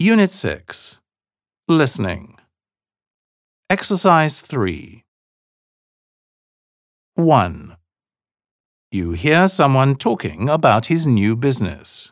Unit 6. Listening. Exercise 3. 1. You hear someone talking about his new business.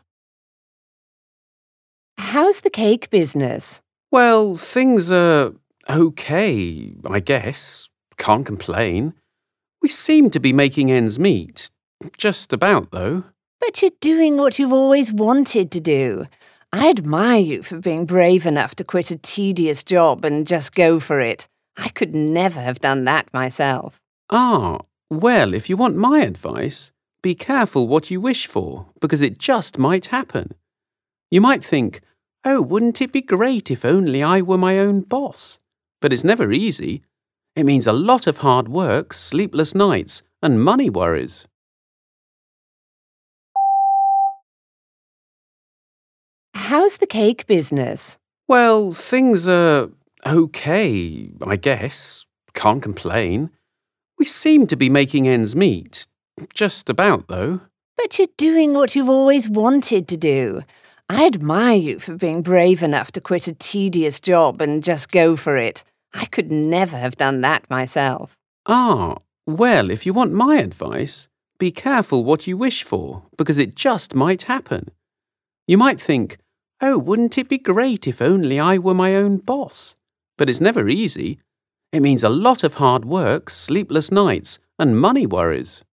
How's the cake business? Well, things are okay, I guess. Can't complain. We seem to be making ends meet. Just about, though. But you're doing what you've always wanted to do. I admire you for being brave enough to quit a tedious job and just go for it. I could never have done that myself. Well, if you want my advice, be careful what you wish for, because it just might happen. You might think, oh, wouldn't it be great if only I were my own boss? But it's never easy. It means a lot of hard work, sleepless nights, and money worries. How's the cake business? Well, things are okay, I guess. Can't complain. We seem to be making ends meet. Just about, though. But you're doing what you've always wanted to do. I admire you for being brave enough to quit a tedious job and just go for it. I could never have done that myself. Well, if you want my advice, be careful what you wish for, because it just might happen. You might think, oh, wouldn't it be great if only I were my own boss? But it's never easy. It means a lot of hard work, sleepless nights, and money worries.